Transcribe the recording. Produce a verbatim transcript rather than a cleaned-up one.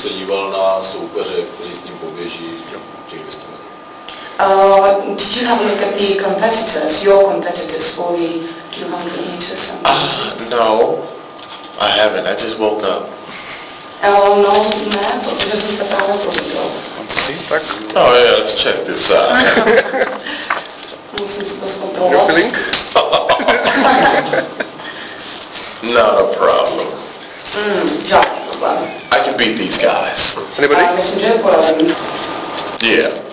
se díval na soupeře, kteří s ním poběží těch dvě stě metrů. Uh, did you have a look at the competitors, your competitors for the two hundred meters? Uh, no, I haven't. I just woke up. Uh, no, ne, protože jsem se právě probudil. Want to see? Tak. Oh yeah, let's check this out. Musím si to Your zkontrolovat. feeling? Not a problem. Mm, žádný problém. I can beat these guys. Ale myslím, že je porazím. Yeah.